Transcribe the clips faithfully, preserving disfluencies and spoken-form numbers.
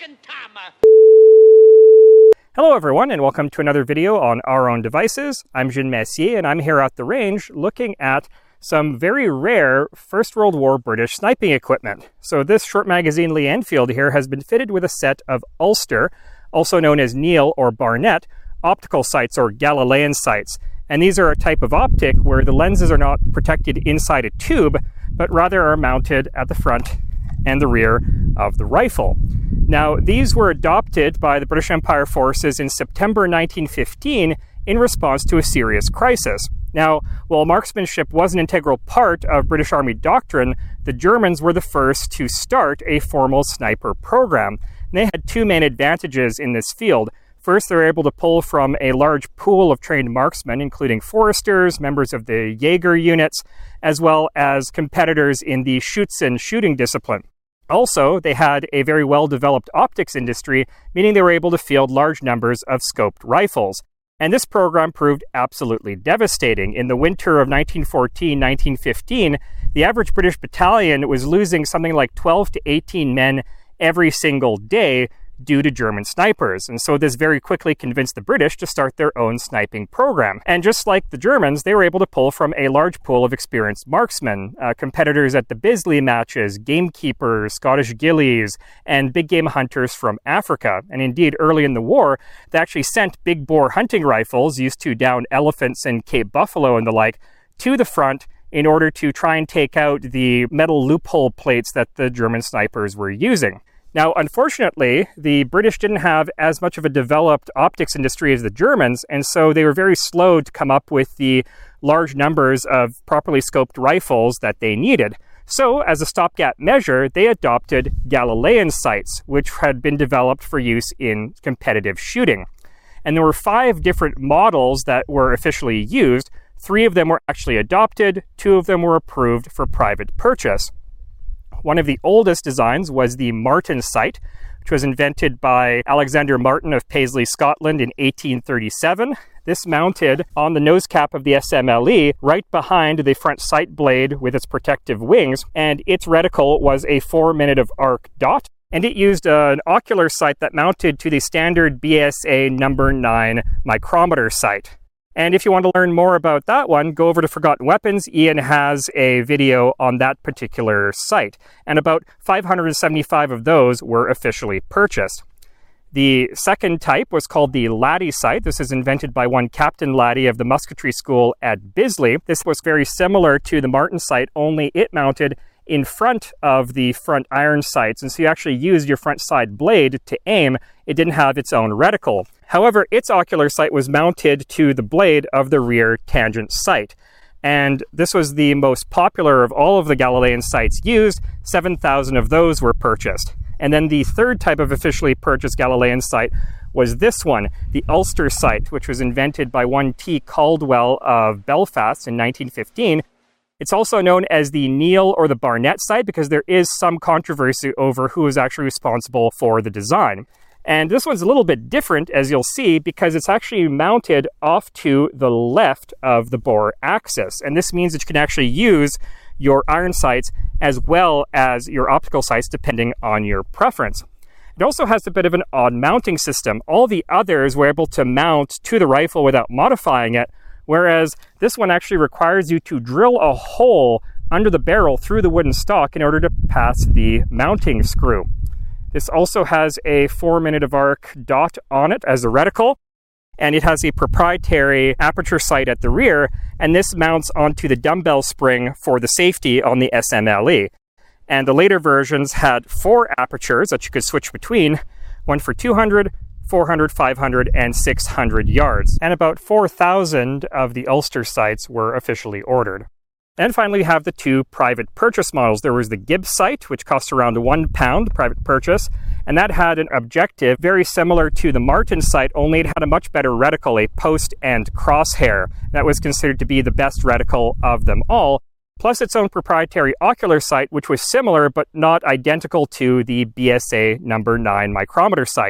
second time. Hello everyone, and welcome to another video on Our Own Devices. I'm Jean Messier, and I'm here at the range looking at some very rare First World War British sniping equipment. So this short magazine Lee Enfield here has been fitted with a set of Ulster, also known as Neil or Barnett, optical sights or Galilean sights. And these are a type of optic where the lenses are not protected inside a tube, but rather are mounted at the front and the rear of the rifle. Now, these were adopted by the British Empire forces in September nineteen fifteen in response to a serious crisis. Now, while marksmanship was an integral part of British Army doctrine, the Germans were the first to start a formal sniper program. And they had two main advantages in this field. First, they were able to pull from a large pool of trained marksmen, including foresters, members of the Jaeger units, as well as competitors in the Schützen shooting discipline. Also, they had a very well-developed optics industry, meaning they were able to field large numbers of scoped rifles. And this program proved absolutely devastating. In the winter of nineteen fourteen nineteen fifteen, the average British battalion was losing something like twelve to eighteen men every single day due to German snipers. And so this very quickly convinced the British to start their own sniping program. And just like the Germans, they were able to pull from a large pool of experienced marksmen, uh, competitors at the Bisley matches, gamekeepers, Scottish gillies, and big game hunters from Africa. And indeed, early in the war, they actually sent big bore hunting rifles used to down elephants and Cape buffalo and the like to the front in order to try and take out the metal loophole plates that the German snipers were using. Now, unfortunately, the British didn't have as much of a developed optics industry as the Germans, and so they were very slow to come up with the large numbers of properly scoped rifles that they needed. So, as a stopgap measure, they adopted Galilean sights, which had been developed for use in competitive shooting. And there were five different models that were officially used. Three of them were actually adopted, two of them were approved for private purchase. One of the oldest designs was the Martin sight, which was invented by Alexander Martin of Paisley, Scotland in eighteen thirty-seven. This mounted on the nose cap of the S M L E right behind the front sight blade with its protective wings, and its reticle was a four minute of arc dot, and it used uh, an ocular sight that mounted to the standard B S A number nine micrometer sight. And if you want to learn more about that one, go over to Forgotten Weapons. Ian has a video on that particular sight. And about five hundred seventy-five of those were officially purchased. The second type was called the Laddie sight. This is invented by one Captain Laddie of the musketry school at Bisley. This was very similar to the Martin sight, only it mounted in front of the front iron sights, and so you actually used your front side blade to aim. It didn't have its own reticle. However, its ocular sight was mounted to the blade of the rear tangent sight, and this was the most popular of all of the Galilean sights used. seven thousand of those were purchased. And then the third type of officially purchased Galilean sight was this one, the Ulster sight, which was invented by one T. Caldwell of Belfast in nineteen fifteen. It's also known as the Neil or the Barnett sight because there is some controversy over who is actually responsible for the design. And this one's a little bit different, as you'll see, because it's actually mounted off to the left of the bore axis. And this means that you can actually use your iron sights as well as your optical sights, depending on your preference. It also has a bit of an odd mounting system. All the others were able to mount to the rifle without modifying it, whereas this one actually requires you to drill a hole under the barrel through the wooden stock in order to pass the mounting screw. This also has a four minute of arc dot on it as a reticle, and it has a proprietary aperture sight at the rear, and this mounts onto the dumbbell spring for the safety on the S M L E. And the later versions had four apertures that you could switch between, one for two hundred, four hundred, five hundred, and six hundred yards. And about four thousand of the Ulster sights were officially ordered. And finally, we have the two private purchase models. There was the Gibbs sight, which cost around one pound private purchase, and that had an objective very similar to the Martin sight, only it had a much better reticle, a post and crosshair. That was considered to be the best reticle of them all, plus its own proprietary ocular sight, which was similar but not identical to the B S A number nine micrometer sight.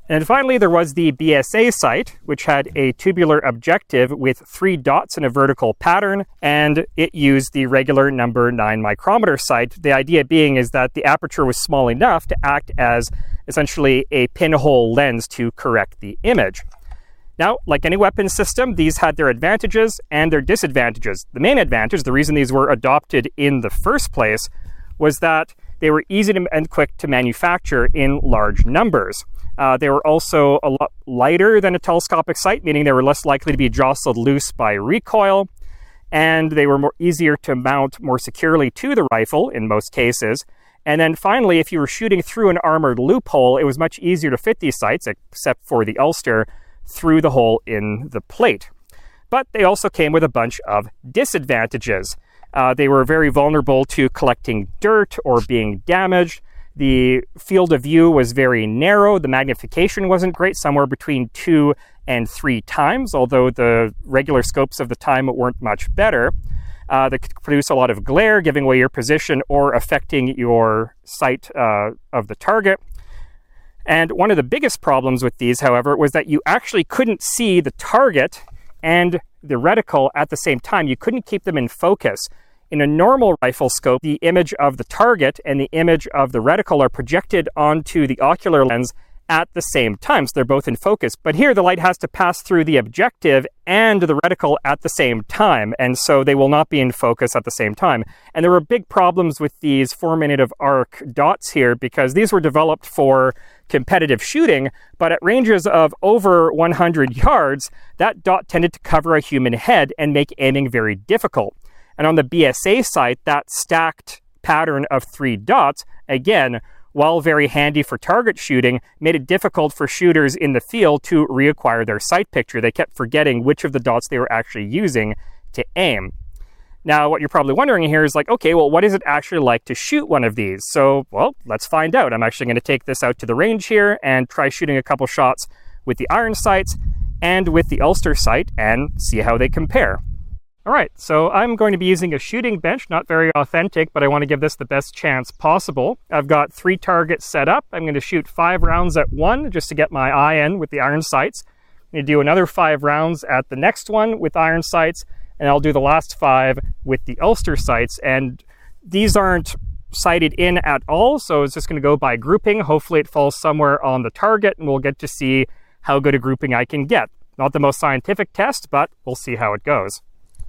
And finally, there was the B S A sight, which had a tubular objective with three dots in a vertical pattern, and it used the regular number nine micrometer sight. The idea being is that the aperture was small enough to act as essentially a pinhole lens to correct the image. Now, like any weapon system, these had their advantages and their disadvantages. The main advantage, the reason these were adopted in the first place, was that they were easy to, and quick to manufacture in large numbers. Uh, they were also a lot lighter than a telescopic sight, meaning they were less likely to be jostled loose by recoil, and they were more easier to mount more securely to the rifle in most cases. And then finally, if you were shooting through an armored loophole, it was much easier to fit these sights, except for the Ulster, through the hole in the plate. But they also came with a bunch of disadvantages. Uh, they were very vulnerable to collecting dirt or being damaged. The field of view was very narrow. The magnification wasn't great, somewhere between two and three times, although the regular scopes of the time weren't much better. Uh, they could produce a lot of glare, giving away your position or affecting your sight uh, of the target. And one of the biggest problems with these, however, was that you actually couldn't see the target and the reticle at the same time. You couldn't keep them in focus. In a normal rifle scope, the image of the target and the image of the reticle are projected onto the ocular lens at the same time, so they're both in focus. But here, the light has to pass through the objective and the reticle at the same time, and so they will not be in focus at the same time. And there were big problems with these four-minute of arc dots here, because these were developed for competitive shooting, but at ranges of over one hundred yards, that dot tended to cover a human head and make aiming very difficult. And on the B S A sight, that stacked pattern of three dots, again, while very handy for target shooting, made it difficult for shooters in the field to reacquire their sight picture. They kept forgetting which of the dots they were actually using to aim. Now, what you're probably wondering here is like, okay, well, what is it actually like to shoot one of these? So, well, let's find out. I'm actually going to take this out to the range here and try shooting a couple shots with the iron sights and with the Ulster sight and see how they compare. All right, so I'm going to be using a shooting bench, not very authentic, but I want to give this the best chance possible. I've got three targets set up. I'm going to shoot five rounds at one just to get my eye in with the iron sights. I'm going to do another five rounds at the next one with iron sights, and I'll do the last five with the Ulster sights. And these aren't sighted in at all, so it's just going to go by grouping. Hopefully it falls somewhere on the target, and we'll get to see how good a grouping I can get. Not the most scientific test, but we'll see how it goes.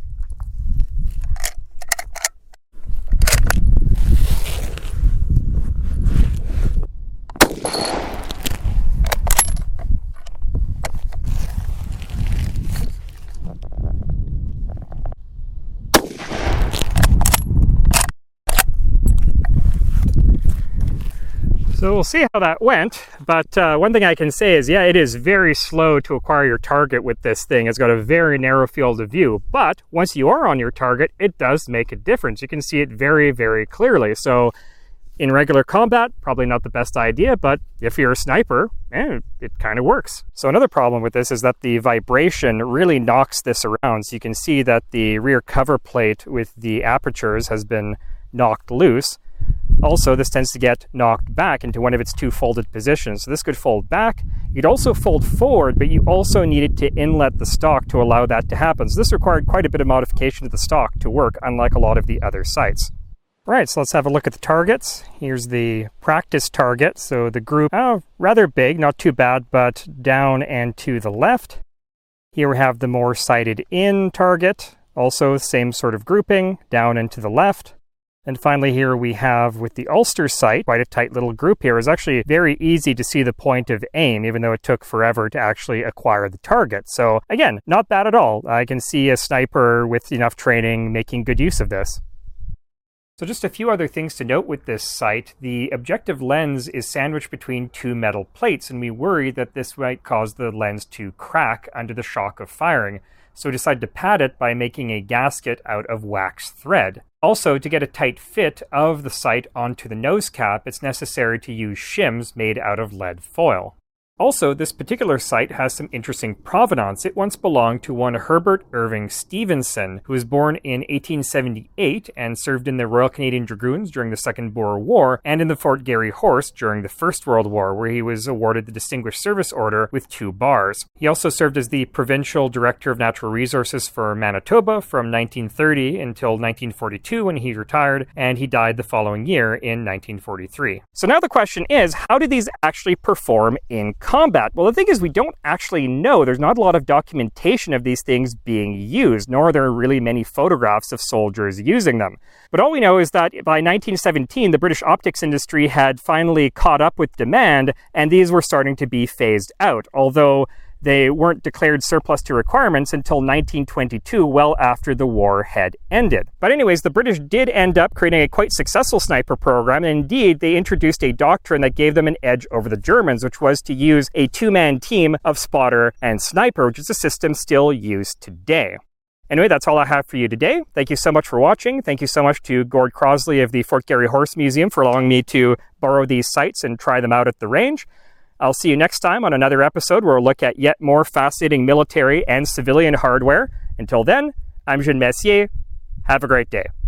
So we'll see how that went, but uh, one thing I can say is, yeah, it is very slow to acquire your target with this thing. It's got a very narrow field of view, but once you are on your target, it does make a difference. You can see it very, very clearly. So in regular combat, probably not the best idea, but if you're a sniper, eh, it kind of works. So another problem with this is that the vibration really knocks this around. So you can see that the rear cover plate with the apertures has been knocked loose. Also, this tends to get knocked back into one of its two folded positions. So this could fold back. You'd also fold forward, but you also needed to inlet the stock to allow that to happen. So this required quite a bit of modification to the stock to work, unlike a lot of the other sights. Right, so let's have a look at the targets. Here's the practice target. So the group, oh, rather big, not too bad, but down and to the left. Here we have the more sighted in target. Also, same sort of grouping, down and to the left. And finally here we have with the Ulster sight, quite a tight little group here. It's actually very easy to see the point of aim, even though it took forever to actually acquire the target. So again, not bad at all. I can see a sniper with enough training making good use of this. So just a few other things to note with this sight. The objective lens is sandwiched between two metal plates, and we worry that this might cause the lens to crack under the shock of firing. So we decided to pad it by making a gasket out of wax thread. Also, to get a tight fit of the sight onto the nose cap, it's necessary to use shims made out of lead foil. Also, this particular site has some interesting provenance. It once belonged to one Herbert Irving Stevenson, who was born in eighteen seventy-eight and served in the Royal Canadian Dragoons during the Second Boer War and in the Fort Garry Horse during the First World War, where he was awarded the Distinguished Service Order with two bars. He also served as the Provincial Director of Natural Resources for Manitoba from nineteen thirty until nineteen forty-two, when he retired, and he died the following year in nineteen forty-three. So now the question is, how did these actually perform in combat? Well, the thing is, we don't actually know. There's not a lot of documentation of these things being used, nor are there really many photographs of soldiers using them. But all we know is that by nineteen seventeen, the British optics industry had finally caught up with demand, and these were starting to be phased out, although they weren't declared surplus to requirements until nineteen twenty-two, well after the war had ended. But anyways, the British did end up creating a quite successful sniper program, and indeed, they introduced a doctrine that gave them an edge over the Germans, which was to use a two-man team of spotter and sniper, which is a system still used today. Anyway, that's all I have for you today. Thank you so much for watching. Thank you so much to Gord Crosley of the Fort Garry Horse Museum for allowing me to borrow these sites and try them out at the range. I'll see you next time on another episode where we'll look at yet more fascinating military and civilian hardware. Until then, I'm Jean Messier. Have a great day.